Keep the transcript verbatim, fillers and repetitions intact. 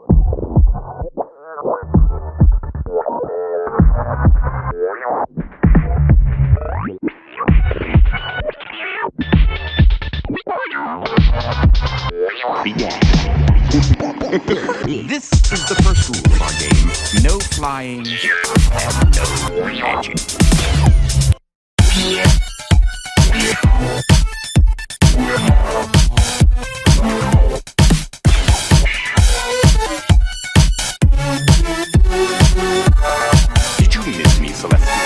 This is the first rule of our game. No flying and no magic. Did you miss me, Celeste?